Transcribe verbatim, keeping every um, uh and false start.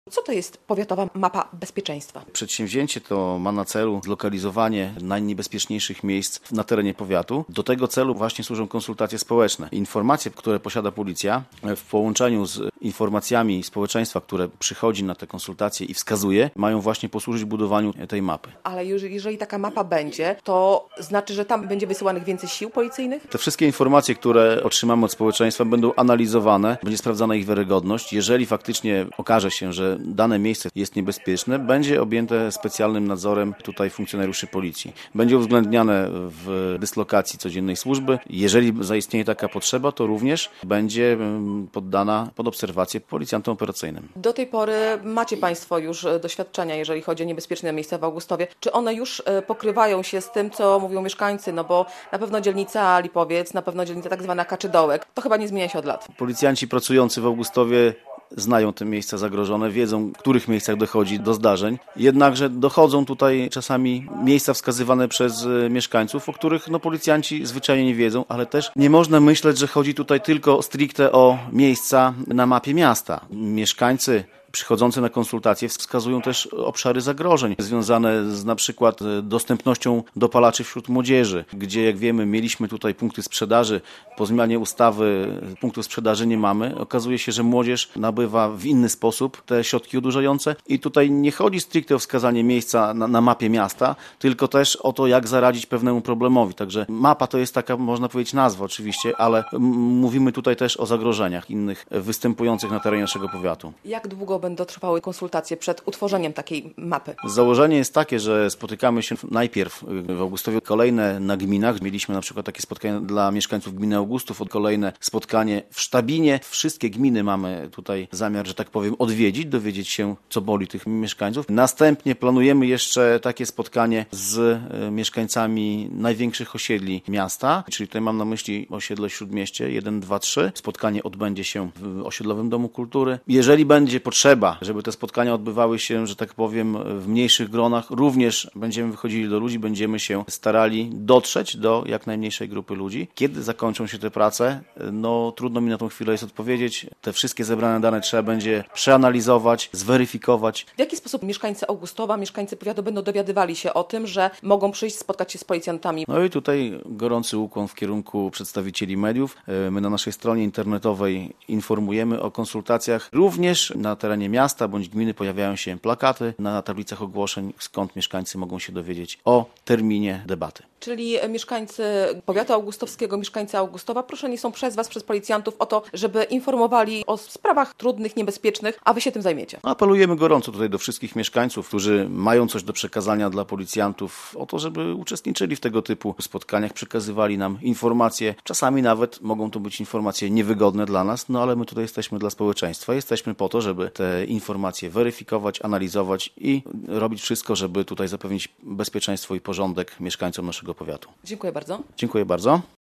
Co to jest powiatowa mapa bezpieczeństwa? Przedsięwzięcie to ma na celu zlokalizowanie najniebezpieczniejszych miejsc na terenie powiatu. Do tego celu właśnie służą konsultacje społeczne. Informacje, które posiada policja w połączeniu z informacjami społeczeństwa, które przychodzi na te konsultacje i wskazuje, mają właśnie posłużyć budowaniu tej mapy. Ale jeżeli, jeżeli taka mapa będzie, to znaczy, że tam będzie wysyłanych więcej sił policyjnych? Te wszystkie informacje, które otrzymamy od społeczeństwa, będą analizowane, będzie sprawdzana ich wiarygodność. Jeżeli faktycznie okaże się, że dane miejsce jest niebezpieczne, będzie objęte specjalnym nadzorem tutaj funkcjonariuszy policji. Będzie uwzględniane w dyslokacji codziennej służby. Jeżeli zaistnieje taka potrzeba, to również będzie poddana pod obserwację policjantom operacyjnym. Do tej pory macie Państwo już doświadczenia, jeżeli chodzi o niebezpieczne miejsca w Augustowie. Czy one już pokrywają się z tym, co mówią mieszkańcy? No bo na pewno dzielnica Lipowiec, na pewno dzielnica tak zwana Kaczydołek. To chyba nie zmienia się od lat. Policjanci pracujący w Augustowie znają te miejsca zagrożone, wiedzą, w których miejscach dochodzi do zdarzeń. Jednakże dochodzą tutaj czasami miejsca wskazywane przez mieszkańców, o których no, policjanci zwyczajnie nie wiedzą, ale też nie można myśleć, że chodzi tutaj tylko stricte o miejsca na mapie miasta. Mieszkańcy przychodzący na konsultacje wskazują też obszary zagrożeń związane z na przykład dostępnością dopalaczy wśród młodzieży, gdzie jak wiemy mieliśmy tutaj punkty sprzedaży, po zmianie ustawy punktów sprzedaży nie mamy. Okazuje się, że młodzież nabywa w inny sposób te środki odurzające i tutaj nie chodzi stricte o wskazanie miejsca na, na mapie miasta, tylko też o to, jak zaradzić pewnemu problemowi. Także mapa to jest taka, można powiedzieć, nazwa oczywiście, ale m- mówimy tutaj też o zagrożeniach innych występujących na terenie naszego powiatu. Jak długo będą trwały konsultacje przed utworzeniem takiej mapy? Założenie jest takie, że spotykamy się najpierw w Augustowie, kolejne na gminach. Mieliśmy na przykład takie spotkanie dla mieszkańców gminy Augustów, kolejne spotkanie w Sztabinie. Wszystkie gminy mamy tutaj zamiar, że tak powiem, odwiedzić, dowiedzieć się, co boli tych mieszkańców. Następnie planujemy jeszcze takie spotkanie z mieszkańcami największych osiedli miasta, czyli tutaj mam na myśli osiedle Śródmieście jeden, dwa, trzy. Spotkanie odbędzie się w osiedlowym Domu Kultury. Jeżeli będzie potrzeba, żeby te spotkania odbywały się, że tak powiem, w mniejszych gronach, również będziemy wychodzili do ludzi, będziemy się starali dotrzeć do jak najmniejszej grupy ludzi. Kiedy zakończą się te prace, no trudno mi na tą chwilę jest odpowiedzieć. Te wszystkie zebrane dane trzeba będzie przeanalizować, zweryfikować. W jaki sposób mieszkańcy Augustowa, mieszkańcy powiatu będą dowiadywali się o tym, że mogą przyjść, spotkać się z policjantami? No i tutaj gorący ukłon w kierunku przedstawicieli mediów. My na naszej stronie internetowej informujemy o konsultacjach. Również na terenie miasta bądź gminy pojawiają się plakaty na tablicach ogłoszeń, skąd mieszkańcy mogą się dowiedzieć o terminie debaty. Czyli mieszkańcy powiatu augustowskiego, mieszkańcy Augustowa proszeni są przez Was, przez policjantów o to, żeby informowali o sprawach trudnych, niebezpiecznych, a Wy się tym zajmiecie. Apelujemy gorąco tutaj do wszystkich mieszkańców, którzy mają coś do przekazania dla policjantów, o to, żeby uczestniczyli w tego typu spotkaniach, przekazywali nam informacje. Czasami nawet mogą to być informacje niewygodne dla nas, no ale my tutaj jesteśmy dla społeczeństwa. Jesteśmy po to, żeby te informacje weryfikować, analizować i robić wszystko, żeby tutaj zapewnić bezpieczeństwo i porządek mieszkańcom naszego powiatu. Dziękuję bardzo. Dziękuję bardzo.